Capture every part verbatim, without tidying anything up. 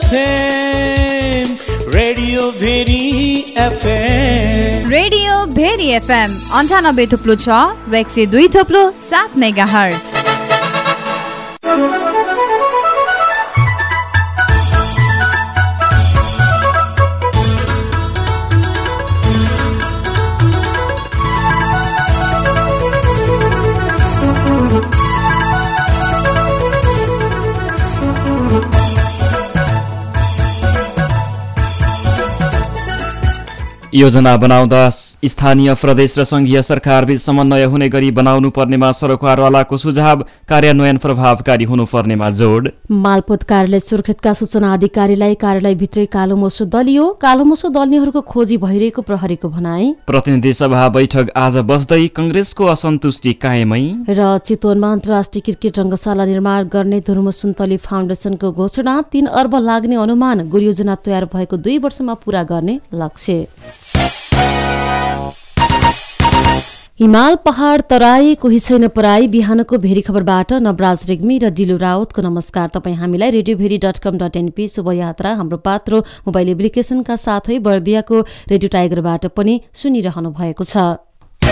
FM radio Bheri FM radio Bheri FM अन्ठानब्बे थुप्लो छ र एक सय दुई थुप्लो सात मेगा हर्ज। योजना बनाउँदा स्थानीय प्रदेश र संघीय सरकारबीच समन्वय हुने गरी बनाउनु पर्नेमा सरकारवालाको सुझाव, कार्यान्वयन प्रभावकारी हुनुपर्नेमा जोड। मालपोत कार्यालय सुर्खेतका सूचना अधिकारीलाई कार्यालयभित्रै कालोमोसो दलियो, कालोमोसो दल्नेहरूको खोजी भइरहेको प्रहरीको भनाई। प्रतिनिधि सभा बैठक आज बस्दै कंग्रेसको असन्तुष्टि कायमै। र चितवनमा अन्तर्राष्ट्रिय क्रिकेट रङ्गशाला निर्माण गर्ने धुर्म सुन्तली फाउन्डेसनको घोषणा, तीन अर्ब लाग्ने अनुमान, गुरुयोजना तयार भएको दुई वर्षमा पूरा गर्ने लक्ष्य। हिमाल पहाड तराई कोही छैन पराई। बिहानको भेरी खबरबाट नवराज रेग्मी र डिलो राउतको नमस्कार। तपाईँ हामीलाई radio Bheri dot com dot NP शुभयात्रा हाम्रो पात्रो मोबाइल एप्लिकेसनका साथै बर्दियाको रेडियो टाइगरबाट पनि सुनिरहनु भएको छ।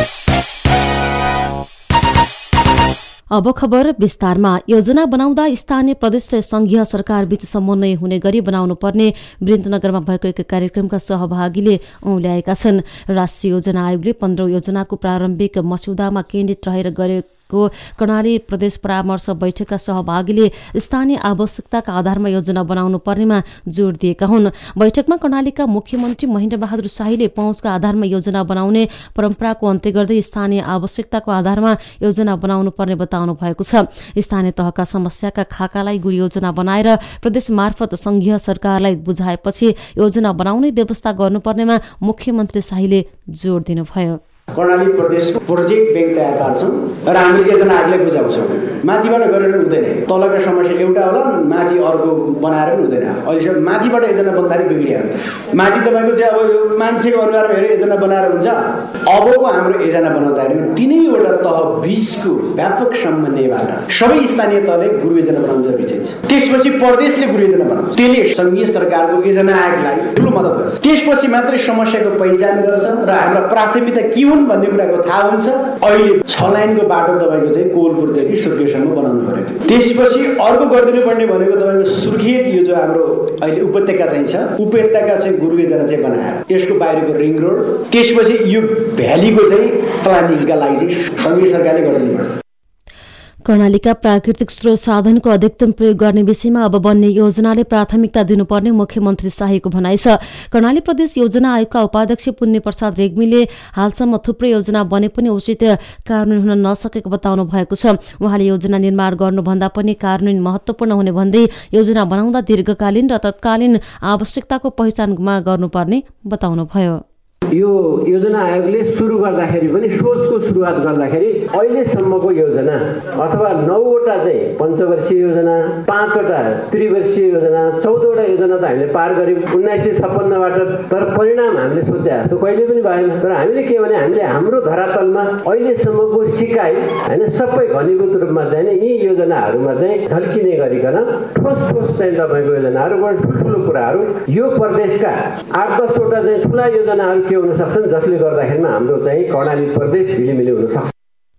अब खबर विस्तारमा। योजना बनाउँदा स्थानीय प्रदेश र संघीय सरकारबीच समन्वय हुने गरी बनाउनु पर्ने वीरेन्द्रनगरमा भएको एक कार्यक्रमका सहभागीले औल्याएका छन्। राष्ट्रिय योजना आयोगले पन्ध्रौं योजनाको प्रारम्भिक मस्यौदामा केन्द्रित रहेर गरेको कर्णाली प्रदेश परामर्श बैठकका सहभागीले स्थानीय आवश्यकताका आधारमा योजना बनाउनु पर्नेमा जोड दिएका हुन्। बैठकमा कर्णालीका मुख्यमन्त्री महेन्द्र बहादुर शाहीले पहुँचका आधारमा योजना बनाउने परम्पराको अन्त्य गर्दै स्थानीय आवश्यकताको आधारमा योजना बनाउनु पर्ने बताउनु भएको छ। स्थानीय तहका समस्याका खाकालाई गुरु योजना बनाएर प्रदेश मार्फत संघीय सरकारलाई बुझाएपछि योजना बनाउने व्यवस्था गर्नुपर्नेमा मुख्यमन्त्री शाहीले जोड दिनुभयो। कर्णाली प्रदेशको प्रोजेक्ट ब्याङ्क तयार पार्छौँ र हामीले योजना आयोगलाई बुझाउँछौँ। माथिबाट गरेर हुँदैन, तलका समस्या एउटा होला, माथि अर्को बनाएर पनि हुँदैन। अहिलेसम्म माथिबाट योजना बन्दाखेरि बिग्रियो। माथि तपाईँको चाहिँ अब यो मान्छेको अनुहारमा हेरेर योजना बनाएर हुन्छ। अबको हाम्रो योजना बनाउँदाखेरि तिनैवटा तह बिचको व्यापक समन्वयबाट सबै स्थानीय तहले गुरु योजना बनाउनु जरुरी छ। त्यसपछि प्रदेशले गुरु योजना बनाउँछ, त्यसले संघीय सरकारको योजना आयोगलाई ठुलो मद्दत गर्छ। त्यसपछि मात्रै समस्याको पहिचान गर्छ र हाम्रो प्राथमिकता के हुन् भन्ने कुराको थाहा हुन्छ। अहिले छ लाइनको बाटो तपाईँको चाहिँ कोलपुरदेखि सुर्खेतसम्म बनाउनु पर्यो। त्यसपछि अर्को गरिदिनु पर्ने भनेको तपाईँको सुर्खेत यो जो हाम्रो अहिले उपत्यका चाहिँ छ, उपत्यका चाहिँ गुरु योजना चाहिँ बनाएर यसको बाहिरको रिङ रोड, त्यसपछि यो भ्यालीको चाहिँ प्लानिङका लागि चाहिँ संघीय सरकारले गरिदिनु पर्छ। कर्णालीका प्राकृतिक स्रोत साधनको अधिकतम प्रयोग गर्ने विषयमा अब बन्ने योजनाले प्राथमिकता दिनुपर्ने मुख्यमन्त्री शाहीको भनाइ छ। कर्णाली प्रदेश योजना आयोगका उपाध्यक्ष पुण्य प्रसाद रेग्मीले हालसम्म थुप्रै योजना बने पनि उचित कार्यान्वयन हुन नसकेको बताउनु भएको छ। उहाँले योजना निर्माण गर्नुभन्दा पनि कार्यान्वयन महत्त्वपूर्ण हुने भन्दै योजना बनाउँदा दीर्घकालीन र तत्कालीन आवश्यकताको पहिचानमा गर्नुपर्ने बताउनुभयो। यो योजना आयोगले सुरु गर्दाखेरि पनि सोचको सुरुवात गर्दाखेरि अहिलेसम्मको योजना अथवा नौवटा चाहिँ पञ्चवर्षीय योजना, पाँचवटा त्रिवर्षीय योजना, चौधवटा योजना त हामीले पार गऱ्यौँ उन्नाइस सय छप्पन्नबाट। तर परिणाम हामीले सोचे जस्तो कहिले पनि भएन। तर हामीले के भने हामीले हाम्रो धरातलमा अहिलेसम्मको सिकाइ होइन सबै घनीभूत रूपमा चाहिँ यी योजनाहरूमा चाहिँ झल्किने गरिकन ठोस ठोस चाहिँ तपाईँको योजनाहरू बडो ठुल्ठुलो कुराहरू यो प्रदेशका आठ दसवटा चाहिँ ठुला योजनाहरू के हुन सक्छन् जसले गर्दाखेरिमा हाम्रो चाहिँ कर्णाली प्रदेश झिलिमिली हुन सक्छ।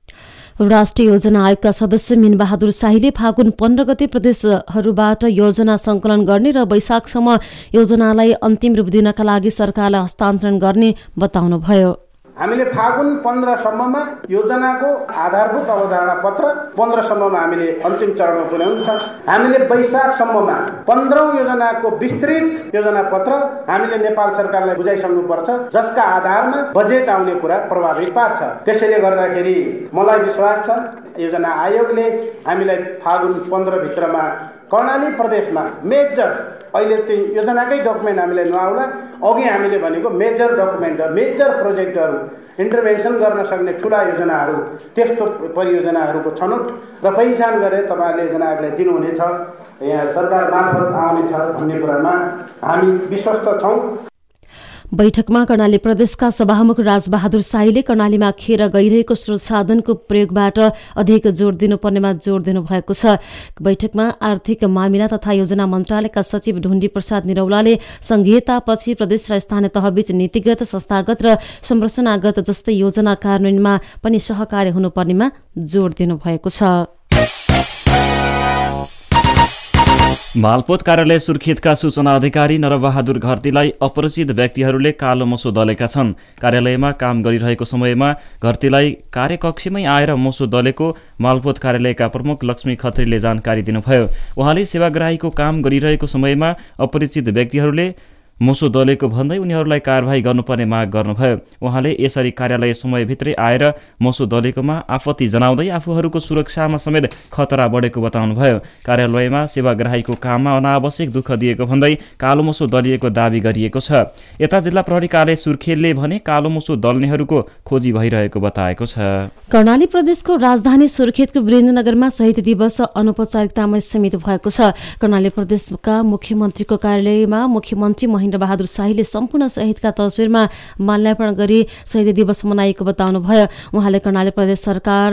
राष्ट्रिय योजना आयोगका सदस्य मिनबहादुर शाहीले फागुन पन्ध्र गते प्रदेशहरूबाट योजना सङ्कलन गर्ने र वैशाखसम्म योजनालाई अन्तिम रूप दिनका लागि सरकारलाई हस्तान्तरण गर्ने बताउनुभयो। हामीले फागुन पन्ध्रसम्ममा योजनाको आधारभूत अवधारणा पत्र पन्ध्रसम्ममा हामीले अन्तिम चरणमा पुर्याउनु छ। हामीले वैशाखसम्ममा पन्ध्रौं योजनाको विस्तृत योजना पत्र हामीले नेपाल सरकारलाई बुझाइसक्नुपर्छ, जसका आधारमा बजेट आउने कुरा प्रभावित पार्छ। त्यसैले गर्दाखेरि मलाई विश्वास छ योजना आयोगले हामीलाई फागुन पन्ध्र भित्रमा कर्णाली प्रदेशमा मेजर अहिले त्यो योजनाकै डकुमेन्ट हामीले नआउला, अघि हामीले भनेको मेजर डकुमेन्ट मेजर प्रोजेक्टहरू इन्टरभेन्सन गर्न सक्ने ठुला योजनाहरू त्यस्तो परियोजनाहरूको छनौट र पहिचान गरेर तपाईँहरूले योजना आयोगलाई दिनुहुनेछ, यहाँ सरकार मार्फत आउनेछ भन्ने कुरामा हामी विश्वस्त छौँ। बैठकमा कर्णाली प्रदेशका सभामुख राजबहादुर शाहीले कर्णालीमा खेर गइरहेको स्रोत साधनको प्रयोगबाट अधिक जोड दिनुपर्नेमा जोड दिनुभएको छ। बैठकमा आर्थिक मामिला तथा योजना मन्त्रालयका सचिव ढुण्डी प्रसाद निरौलाले संघीयतापछि प्रदेश र स्थानीय तहबीच नीतिगत, संस्थागत र संरचनागत जस्तै योजना कार्यान्वयनमा पनि सहकार्य हुनुपर्नेमा जोड दिनुभएको छ। मालपोत कार्यालय सुर्खेतका सूचना अधिकारी नरबहादुर घरतीलाई अपरिचित व्यक्तिहरूले कालो मोसो दलेका छन्। कार्यालयमा काम गरिरहेको समयमा घरतीलाई कार्यकक्षमै आएर मोसो दलेको मालपोत कार्यालयका प्रमुख लक्ष्मी खत्रीले जानकारी दिनुभयो। उहाँले सेवाग्राहीको काम गरिरहेको समयमा अपरिचित व्यक्तिहरूले मोसो दलेको भन्दै उनीहरूलाई कारवाही गर्नुपर्ने माग गर्नुभयो। उहाँले यसरी कार्यालय समयभित्रै आएर मोसो दलेकोमा आपत्ति जनाउँदै आफूहरूको सुरक्षामा समेत खतरा बढेको बताउनुभयो। कार्यालयमा सेवाग्राहीको काममा अनावश्यक दुःख दिएको भन्दै कालो मोसो दलिएको दावी गरिएको छ। यता जिल्ला प्रहरी कार्यालय सुर्खेतले भने कालो मोसो दल्नेहरूको खोजी भइरहेको बताएको छ। कर्णाली प्रदेशको राजधानी सुर्खेतको वीरेन्द्रनगरमा शहीद दिवस अनौपचारिकतामा सीमित भएको छ। कर्णाली प्रदेशका मुख्यमन्त्रीको कार्यालयमा मुख्यमन्त्री महेन्द्र बहादुर शाहीले सम्पूर्ण शहीदका तस्बिरमा माल्यार्पण गरी शहीद दिवस मनाएको बताउनुभयो। उहाँले कर्णाली प्रदेश सरकार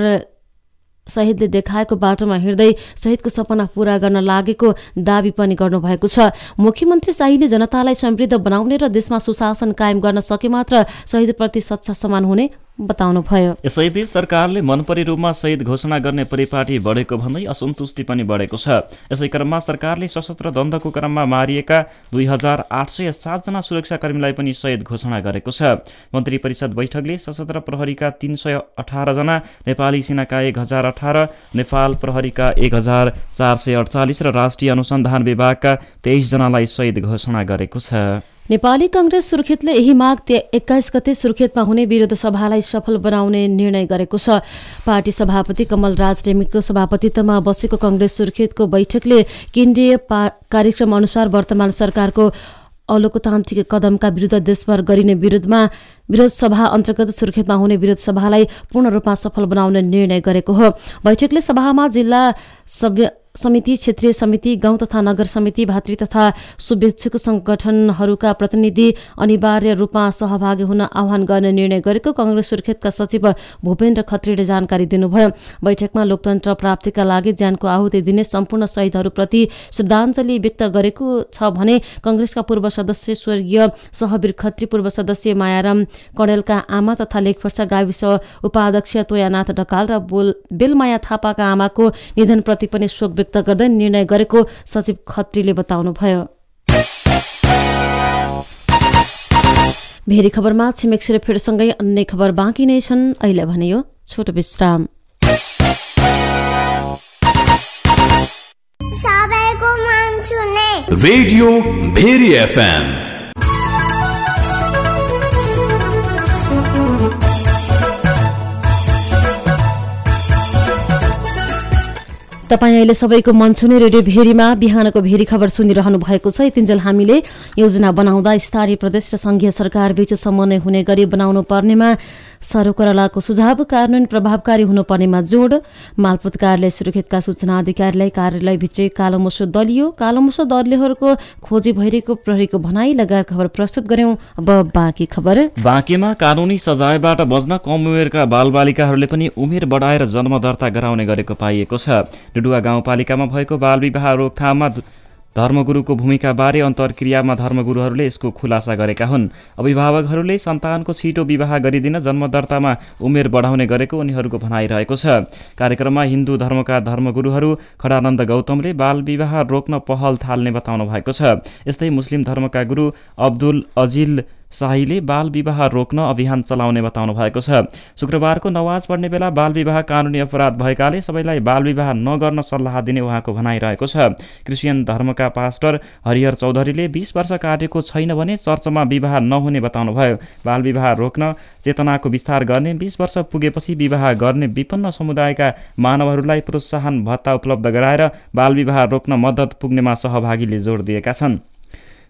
शहीदले देखाएको बाटोमा हिँड्दै शहीदको सपना पूरा गर्न लागेको दावी पनि गर्नुभएको छ। मुख्यमन्त्री शाहीले जनतालाई समृद्ध बनाउने र देशमा सुशासन कायम गर्न सके मात्र शहीदप्रति सच्चा सम्मान हुने बताउनुभयो। यसैबीच सरकारले मनपरी रूपमा शहीद घोषणा गर्ने परिपाटी बढेको भन्दै असन्तुष्टि पनि बढेको छ। यसै क्रममा सरकारले सशस्त्र द्वन्द्वको क्रममा मारिएका दुई हजार आठ सय सातजना सुरक्षाकर्मीलाई पनि शहीद घोषणा गरेको छ। मन्त्री परिषद बैठकले सशस्त्र प्रहरीका तीन सय अठारजना, नेपाली सेनाका एक हजार अठार, नेपाल प्रहरीका एक हजार चार सय अडचालिस र राष्ट्रिय अनुसन्धान विभागका तेइस जनालाई शहीद घोषणा गरेको छ। नेपाली कांग्रेस सुर्खेतले यही माघ एक्काइस गते सुर्खेतमा हुने विरोध सभालाई सफल बनाउने निर्णय गरेको छ। पार्टी सभापति कमल राज रेग्मीको सभापतित्वमा बसेको कांग्रेस सुर्खेतको बैठकले केन्द्रीय कार्यक्रम अनुसार वर्तमान सरकारको अलोकतान्त्रिक कदमका विरुद्ध देशभर गरिने विरोधमा विरोध सभा अन्तर्गत सुर्खेतमा हुने विरोध सभालाई पूर्ण रूपमा सफल बनाउने निर्णय गरेको हो। बैठकले सभामा जिल्ला सभ्य समिति, क्षेत्रीय समिति, गाउँ तथा नगर समिति, भातृ तथा शुभेच्छुक संगठनहरूका प्रतिनिधि अनिवार्य रूपमा सहभागी हुन आह्वान गर्ने निर्णय गरेको कांग्रेस सुर्खेतका सचिव भूपेन्द्र खत्रीले जानकारी दिनुभयो। बैठकमा लोकतन्त्र प्राप्तिका लागि ज्यानको आहुति दिने सम्पूर्ण शहीदहरूप्रति श्रद्धाञ्जली व्यक्त गरेको छ भने कांग्रेसका पूर्व सदस्य स्वर्गीय सहवीर खत्री, पूर्व सदस्य मायाराम कणेलका आमा तथा लेखवर्षा गाविस उपाध्यक्ष तोयानाथ ढकाल र बेलमाया थापाका आमाको निधनप्रति पनि शोक व्यक्त गर्दै निर्णय गरेको सचिव खत्रीले बताउनुभयो। भेरी खबरमा छिमेक सेरोफेरसँगै अन्य खबर बाँकी नै छन्। अहिले भने यो छोटो विश्राम। सबैको मन सुने रेडियो भेरी एफएम। तपाईँ अहिले सबैको मन छुने रेडियो भेरीमा बिहानको भेरी खबर सुनिरहनु भएको छ। यतिन्जेल हामीले योजना बनाउँदा स्थानीय प्रदेश र संघीय सरकार बीच समन्वय हुने गरी बनाउनु पर्नेमा सरकारको सुझाव, कार्यान्वयन प्रभावकारी हुनुपर्नेमा जोड, मालपोत कार्यालय सुर्खेतका सूचना अधिकारीलाई कार्यालयभित्रै कालो मोसो दलियो, कालो मोसो दल्नेहरूको खोजी भइरहेको प्रहरीको भनाई लगायत खबर प्रस्तुत गर्यौं। अब बाँकी खबर। बाँकीमा कानुनी सजायबाट बच्न कम उमेरका बालबालिकाहरूले पनि उमेर बढाएर जन्म दर्ता गराउने गरेको पाइएको छ। डुडुवा गाउँपालिकामा भएको बाल विवाह रोकथाममा धर्मगुरुको भूमिकाबारे अन्तर्क्रियामा धर्मगुरुहरूले यसको खुलासा गरेका हुन्। अभिभावकहरूले सन्तानको छिटो विवाह गरिदिन जन्मदर्तामा उमेर बढाउने गरेको उनीहरूको भनाइरहेको छ। कार्यक्रममा हिन्दू धर्मका धर्मगुरुहरू खडानन्द गौतमले बाल विवाह रोक्न पहल थाल्ने बताउनु भएको छ। यस्तै मुस्लिम धर्मका गुरु अब्दुल अजिल शाहीले बाल विवाह रोक्न अभियान चलाउने बताउनु भएको छ। शुक्रबारको नमाज पढ्ने बेला बाल विवाह कानुनी अपराध भएकाले सबैलाई बाल विवाह नगर्न सल्लाह दिने उहाँको भनाइरहेको छ। क्रिस्चियन धर्मका पास्टर हरिहर चौधरीले बीस वर्ष काटेको छैन भने चर्चमा विवाह नहुने बताउनुभयो। बाल विवाह रोक्न चेतनाको विस्तार गर्ने, बीस वर्ष पुगेपछि विवाह गर्ने विपन्न समुदायका मानवहरूलाई प्रोत्साहन भत्ता उपलब्ध गराएर बाल विवाह रोक्न मद्दत पुग्नेमा सहभागीले जोड दिएका छन्।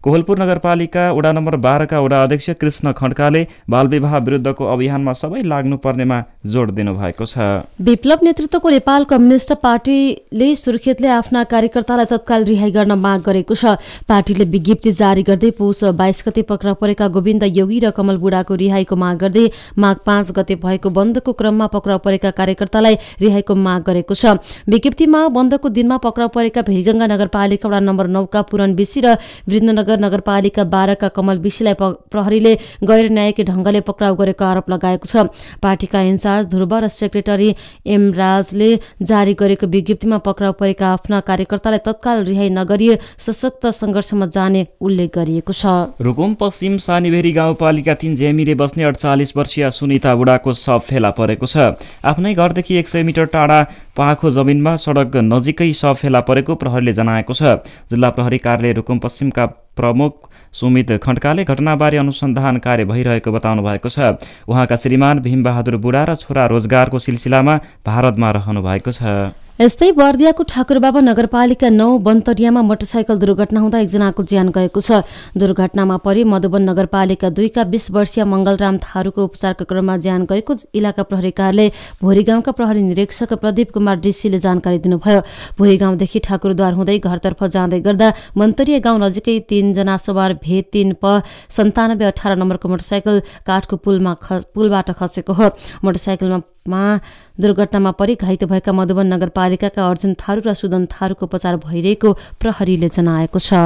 कोहलपुर नगरपालिका वडा नम्बर बाह्रका वडा अध्यक्ष कृष्ण खड्काले बालविवाह विरुद्धको अभियानमा सबै लाग्नुपर्नेमा जोड दिनुभएको छ। विप्लव नेतृत्वको नेपाल कम्युनिस्ट पार्टीले सुर्खेतले आफ्ना कार्यकर्तालाई तत्काल रिहाई गर्न माग गरेको छ। पार्टीले विज्ञप्ति जारी गर्दै पौष बाइस गते पक्राउ परेका गोविन्द योगी र कमल बुढाको रिहाईको माग गर्दै माघ पाँच गते भएको बन्दको क्रममा पक्राउ परेका कार्यकर्तालाई रिहाईको माग गरेको छ। विज्ञप्तिमा बन्दको दिनमा पक्राउ परेका भेगङ्गा नगरपालिका वडा नम्बर नौका पुरन विसी र वृद्धनगर नगरपालिका बाह्रका कमल विसीलाई प्रहरीले गैर न्यायिक ढंगले पक्राउ गरेको आरोप लगाएको छ। पार्टीका इन्चार्ज ध्रुव र सेक्रेटरी एम राजले जारी गरेको विज्ञप्तिमा पक्राउ परेका आफ्ना कार्यकर्तालाई तत्काल रिहाई नगरी सशक्त संघर्षमा जाने उल्लेख गरिएको छ। रुकुम पश्चिम सानीभेरी गाउँपालिका तीन जेमिरे बस्ने अडचालिस वर्षीय सुनिता बुढाको शव फेला परेको छ। आफ्नै घरदेखि एक सय मिटर टाढा पाखो जमिनमा सडक नजिकै शव फेला परेको प्रहरीले जनाएको छ। जिल्ला प्रहरी कार्यालय रुकुम पश्चिमका प्रमुख सुमित खड्काले घटनाबारे अनुसन्धान कार्य भइरहेको बताउनु भएको छ। उहाँका श्रीमान भीमबहादुर बुढा र छोरा रोजगारको सिलसिलामा भारतमा रहनु भएको छ। यस्तै बर्दियाको ठाकुरबाबा नगरपालिका नौ बन्तरियामा मोटरसाइकल दुर्घटना हुँदा एकजनाको ज्यान गएको छ। दुर्घटनामा परि मधुवन नगरपालिका दुईका बीस वर्षीय मंगलराम थारूको उपचारका क्रममा ज्यान गएको इलाका प्रहरी कार्यालय भोरी गाउँका प्रहरी निरीक्षक प्रदीप कुमार डिसीले जानकारी दिनुभयो। भोरी गाउँदेखि ठाकुरद्वार हुँदै घरतर्फ जाँदै गर्दा बन्तरिया गाउँ नजिकै तीनजना सवार भे तीन प सन्तानब्बे अठार नम्बरको मोटरसाइकल काठको पुलमा पुलबाट खसेको हो। मोटरसाइकलमा मा दुर्घटनामा परि घाइते भएका मधुवन नगरपालिकाका अर्जुन थारू र सुदन थारूको उपचार भइरहेको प्रहरीले जनाएको छ।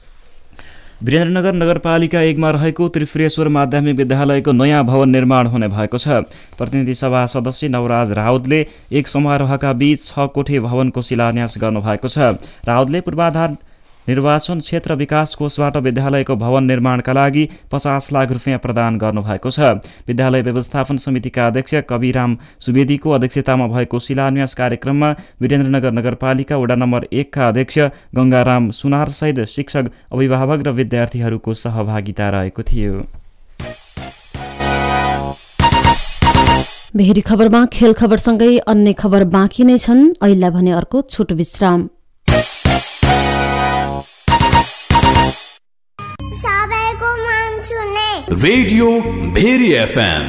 वीरेन्द्रनगर नगरपालिका एकमा रहेको त्रिपुरेश्वर माध्यमिक विद्यालयको नयाँ भवन निर्माण हुने भएको छ। प्रतिनिधि सभा सदस्य नवराज राउतले एक समारोहका बीच छ कोठे भवनको शिलान्यास गर्नुभएको छ। राउतले पूर्वाधार निर्वाचन क्षेत्र विकास कोषबाट विद्यालयको भवन निर्माणका लागि पचास लाख रुपियाँ प्रदान गर्नुभएको छ। विद्यालय व्यवस्थापन समितिका अध्यक्ष कविराम सुवेदीको अध्यक्षतामा भएको शिलान्यास कार्यक्रममा वीरेन्द्रनगर नगरपालिका वडा नम्बर एकका अध्यक्ष गंगाराम सुनारसहित शिक्षक, अभिभावक र विद्यार्थीहरूको सहभागिता रहेको थियो। भेरी खबरमा खेल खबरसँगै अन्य खबर बाँकी नै छन्। अहिले भने अर्को छोटो विश्राम। सबैको मन सुने रेडियो भेरी एफएम।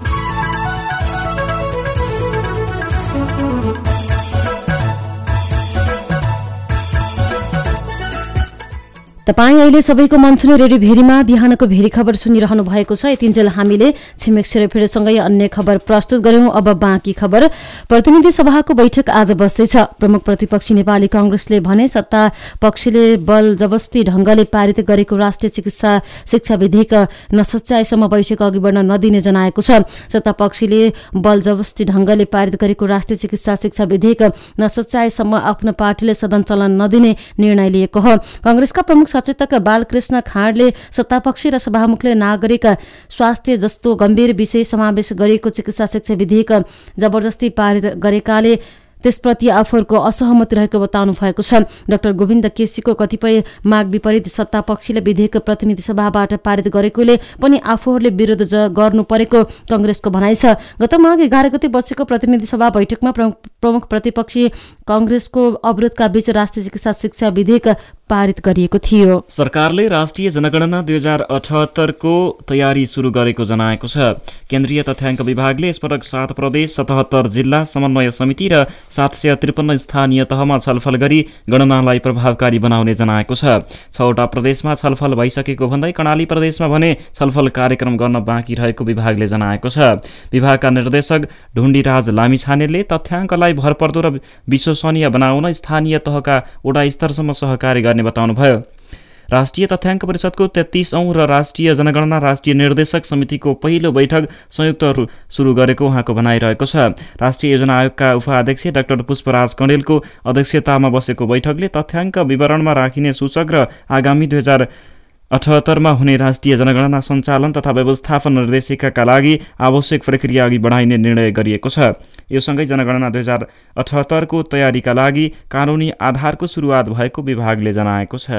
तपाईँ अहिले सबैको मन छुने रेडियो भेरीमा बिहानको भेरी खबर सुनिरहनु भएको छ। यतिन्जेल हामीले छिमेक सेरोफेरोसँगै अन्य खबर प्रस्तुत गर्यौं। अब बाँकी खबर। प्रतिनिधि सभाको बैठक आज बस्दैछ। प्रमुख प्रतिपक्षी नेपाली कांग्रेसले भने सत्ता पक्षले बल जबस्ती ढंगले पारित गरेको राष्ट्रिय चिकित्सा शिक्षा विधेयक नसच्याएसम्म बैठक अघि बढ्न नदिने जनाएको छ। सत्ता पक्षले बल जबस्ती ढंगले पारित गरेको राष्ट्रिय चिकित्सा शिक्षा विधेयक नसच्याएसम्म आफ्नो पार्टीले सदन चलन नदिने निर्णय लिएको हो। कांग्रेसका प्रमुख सचेतक बालकृष्ण खाँडले सत्तापक्षी र सभामुखले नागरिक स्वास्थ्य जस्तो गम्भीर विषय समावेश गरिएको चिकित्सा शिक्षा विधेयक जबरजस्ती पारित गरेकाले त्यसप्रति आफूहरूको असहमति रहेको बताउनु भएको छ। डाक्टर गोविन्द केसीको कतिपय माग विपरीत सत्तापक्षीले विधेयक प्रतिनिधि सभाबाट पारित गरेकोले पनि आफूहरूले विरोध गर्नु परेको कांग्रेसको भनाइ छ। गत माघ एघार गते बसेको प्रतिनिधि सभा बैठकमा प्रमुख प्रतिपक्षी कांग्रेसको अवरोधका बीच राष्ट्रिय चिकित्सा शिक्षा विधेयक पारित गरिएको थियो। सरकारले राष्ट्रिय जनगणना दुई हजार अठहत्तरको तयारी सुरु गरेको जनाएको छ। केन्द्रीय तथ्याङ्क विभागले यसपटक सात प्रदेश, सतहत्तर जिल्ला समन्वय समिति र सात सय त्रिपन्न स्थानीय तहमा छलफल गरी गणनालाई प्रभावकारी बनाउने जनाएको छ। छवटा प्रदेशमा छलफल भइसकेको भन्दै कर्णाली प्रदेशमा भने छलफल कार्यक्रम गर्न बाँकी रहेको विभागले जनाएको छ। विभागका निर्देशक ढुण्डीराज लामिछानेले तथ्याङ्कलाई भरपर्दो र विश्वसनीय बनाउन स्थानीय तहका वडा स्तरसम्म सहकार्य गर्ने बताउनुभयो। राष्ट्रिय तथ्याङ्क परिषदको तेत्तीसौं र राष्ट्रिय जनगणना राष्ट्रिय निर्देशक समितिको पहिलो बैठक संयुक्त सुरु गरेको उहाँको भनाइरहेको छ। राष्ट्रिय योजना आयोगका उपाध्यक्ष डाक्टर पुष्पराज कणेलको अध्यक्षतामा बसेको बैठकले तथ्याङ्क विवरणमा राखिने सूचक र आगामी दुई हजार अठहत्तरमा हुने राष्ट्रिय जनगणना सञ्चालन तथा व्यवस्थापन निर्देशिकाका लागि आवश्यक प्रक्रिया अघि बढाइने निर्णय गरिएको छ। यो सँगै जनगणना दुई हजार अठहत्तरको तयारीका लागि कानुनी आधारको सुरुवात भएको विभागले जनाएको छ।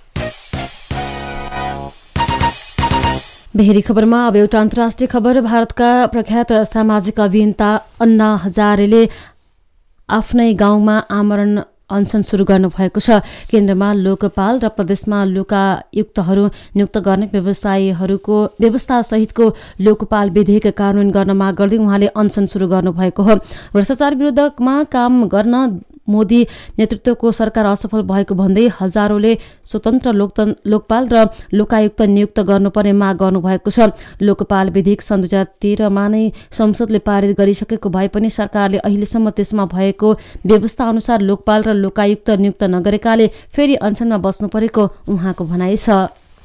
भेरी खबरमा अब एउटा अन्तर्राष्ट्रिय खबर। भारतका प्रख्यात सामाजिक अभियन्ता अन्ना हजारेले आफ्नै गाउँमा आमरण अनसन सुरु गर्नुभएको छ। केन्द्रमा लोकपाल र प्रदेशमा लोकायुक्तहरू नियुक्त गर्ने व्यवसायीहरूको व्यवस्थासहितको लोकपाल विधेयक कार्यान्वयन गर्न माग गर्दै उहाँले अनसन सुरु गर्नुभएको हो। भ्रष्टाचार विरुद्धमा काम गर्न मोदी नेतृत्वको सरकार असफल भएको भन्दै हजारौंले स्वतन्त्र लोकपाल र लोकायुक्त नियुक्त गर्नुपर्ने माग गर्नुभएको छ। लोकपाल विधेयक सन् दुई हजार तेह्रमा नै संसदले पारित गरिसकेको भए पनि सरकारले अहिलेसम्म त्यसमा भएको व्यवस्था अनुसार लोकपाल र लोकायुक्त नियुक्त नगरेकाले फेरि अनसनमा बस्नु परेको उहाँको भनाइ छ।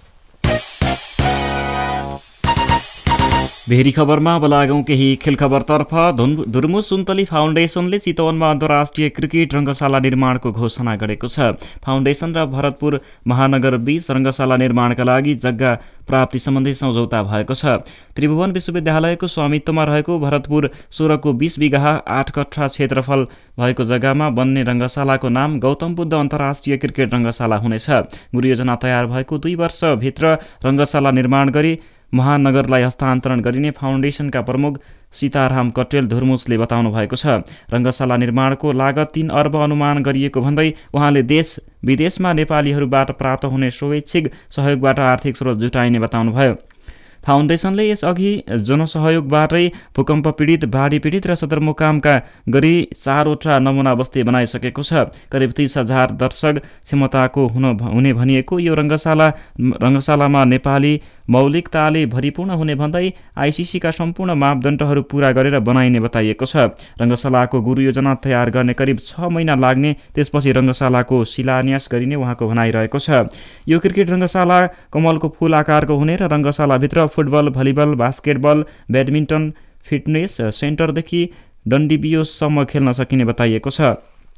भेरी खबरमा अब लागौं केही खेल खबरतर्फ। धुर्मु सुन्तली फाउन्डेसनले चितवनमा अन्तर्राष्ट्रिय क्रिकेट रङ्गशाला निर्माणको घोषणा गरेको छ। फाउन्डेसन र भरतपुर महानगर बीच रङ्गशाला निर्माणका लागि जग्गा प्राप्ति सम्बन्धी सम्झौता भएको छ। त्रिभुवन विश्वविद्यालयको स्वामित्वमा रहेको भरतपुर सोह्रको बीस बिघा आठ कट्ठा क्षेत्रफल भएको जग्गामा बन्ने रङ्गशालाको नाम गौतम बुद्ध अन्तर्राष्ट्रिय क्रिकेट रङ्गशाला हुनेछ। गुरुयोजना तयार भएको दुई वर्षभित्र रङ्गशाला निर्माण गरी महानगरलाई हस्तान्तरण गरिने फाउन्डेसनका प्रमुख सीताराम कटेल धुर्मुसले बताउनु भएको छ। रङ्गशाला निर्माणको लागत तीन अर्ब अनुमान गरिएको भन्दै उहाँले देश विदेशमा नेपालीहरूबाट प्राप्त हुने स्वैच्छिक सहयोगबाट आर्थिक स्रोत जुटाइने बताउनुभयो। फाउन्डेसनले यसअघि जनसहयोगबाटै भूकम्प पीडित, बाढी पीडित र सदरमुकामका गरी चारवटा नमुना बस्ती बनाइसकेको छ। करिब तीस हजार दर्शक क्षमताको हुने भनिएको यो रङ्गशाला रङ्गशालामा नेपाली मौलिकताले भरिपूर्ण हुने भन्दै आइसिसीका सम्पूर्ण मापदण्डहरू पूरा गरेर बनाइने बताइएको छ। रङ्गशालाको गुरुयोजना तयार गर्ने करिब छ महिना लाग्ने, त्यसपछि रङ्गशालाको शिलान्यास गरिने उहाँको भनाइरहेको छ। यो क्रिकेट रङ्गशाला कमलको फूल आकारको हुने र रङ्गशालाभित्र football, volleyball, basketball, badminton, fitness सेन्टरदेखि डन्डीबियोसम्म खेल्न सकिने बताइएको छ।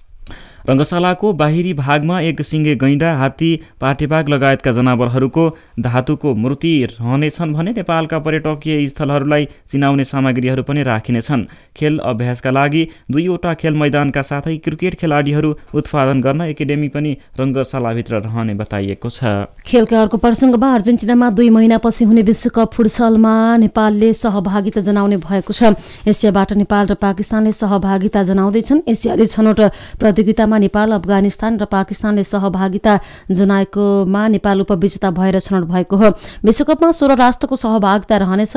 रङ्गशालाको बाहिरी भागमा एक सिङ्गे गैंडा, हात्ती, पाटेबाघ लगायतका जनावरहरूको धातुको मूर्ति रहनेछन् भने नेपालका पर्यटकीय स्थलहरूलाई चिनाउने सामग्रीहरू पनि राखिनेछन्। खेल अभ्यासका लागि दुईवटा खेल मैदानका साथै क्रिकेट खेलाडीहरू उत्पादन गर्न एकाडेमी पनि रङ्गशालाभित्र रहने बताइएको छ। खेलका अर्को प्रसङ्गमा अर्जेन्टिनामा दुई महिनापछि हुने विश्वकप फुटसलमा नेपालले सहभागिता जनाउने भएको छ। एसियाबाट नेपाल र पाकिस्तानले सहभागिता जनाउँदैछन्। एसियाली छनौट प्रतियोगितामा नेपाल, अफगानिस्तान र पाकिस्तानले सहभागिता जनाएकोमा नेपाल उपविजेता भएर छनौट भएको हो। विश्वकपमा सोह्र राष्ट्रको सहभागिता रहनेछ।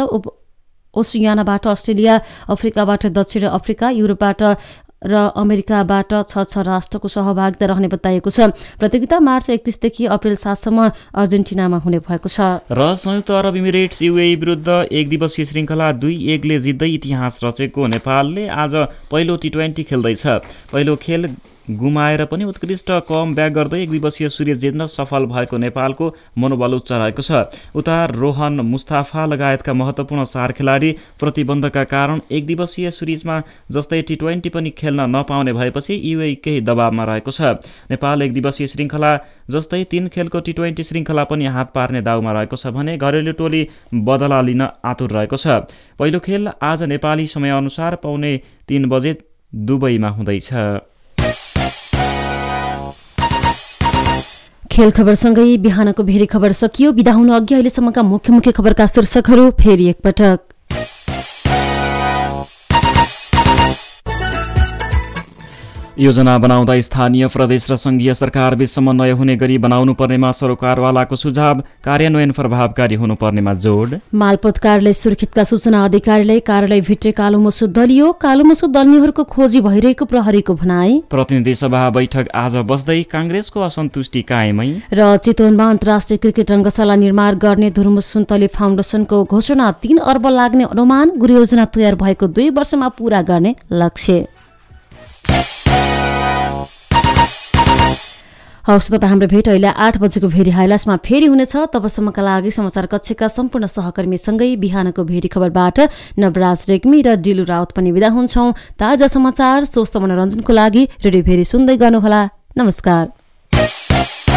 ओसियानाबाट अस्ट्रेलिया, अफ्रिकाबाट दक्षिण अफ्रिका, युरोपबाट र अमेरिकाबाट छ छ राष्ट्रको सहभागिता रहने बताइएको छ। प्रतियोगिता मार्च एकतीसदेखि अप्रेल सातसम्म अर्जेन्टिनामा हुने भएको छ। र संयुक्त अरब इमिरेट्स युएई विरुद्ध एक दिवसीय श्रृङ्खला दुई एकले जित्दै इतिहास रचेको नेपालले आज पहिलो टी ट्वेन्टी खेल्दैछ। पहिलो खेल गुमाएर पनि उत्कृष्ट कम ब्याक गर्दै एक दिवसीय सिरिज जित्न सफल भएको नेपालको मनोबल उच्च रहेको छ। उता रोहन मुस्ताफा लगायतका महत्त्वपूर्ण चार खेलाडी प्रतिबन्धका कारण एक दिवसीय सिरिजमा जस्तै टी ट्वेन्टी पनि खेल्न नपाउने भएपछि युएई केही दबावमा रहेको छ। नेपाल एक दिवसीय श्रृङ्खला जस्तै तीन खेलको टी ट्वेन्टी श्रृङ्खला पनि हात पार्ने दाउमा रहेको छ भने घरेलु टोली बदला लिन आतुर रहेको छ। पहिलो खेल आज नेपाली समयअनुसार पौने तीन बजे दुबईमा हुँदैछ। खेल खबरसँगै बिहानको भेरी खबर सकियो। बिदा हुनु अघि अहिलेसम्मका मुख्य मुख्य खबरका शीर्षकहरू फेरि एकपटक। योजना बनाउँदा स्थानीय, प्रदेश र संघीय सरकारबीच समन्वय हुने गरी बनाउनु पर्नेमा सरोकारवालाको सुझाव, कार्यान्वयन प्रभावकारी हुनुपर्नेमा जोड। मालपोत कार्यालय सुर्खेतका सूचना अधिकारीलाई कार्यालयभित्रै कालोमसो दलियो, कालोमसो दल्नेहरूको खोजी भइरहेको प्रहरीको भनाई। प्रतिनिधि सभा बैठक आज बस्दै काङ्ग्रेसको असन्तुष्टि कायमै। र चितवनमा अन्तर्राष्ट्रिय क्रिकेट रङ्गशाला निर्माण गर्ने धुर्मु सुन्तली फाउन्डेसनको घोषणा, तीन अर्ब लाग्ने अनुमान, गृहयोजना तयार भएको दुई वर्षमा पूरा गर्ने लक्ष्य। हवस् त हाम्रो भेट अहिले आठ बजेको भेरी हाइलाइट्समा फेरि हुनेछ। तबसम्मका लागि समाचार कक्षका सम्पूर्ण सहकर्मीसँगै बिहानको भेरी खबरबाट नवराज रेग्मी र डिलु राउत पनि बिदा हुन्छौँ। ताजा समाचार, स्वस्थ मनोरञ्जनको लागि रेडियो भेरी सुन्दै गर्नुहोला। नमस्कार।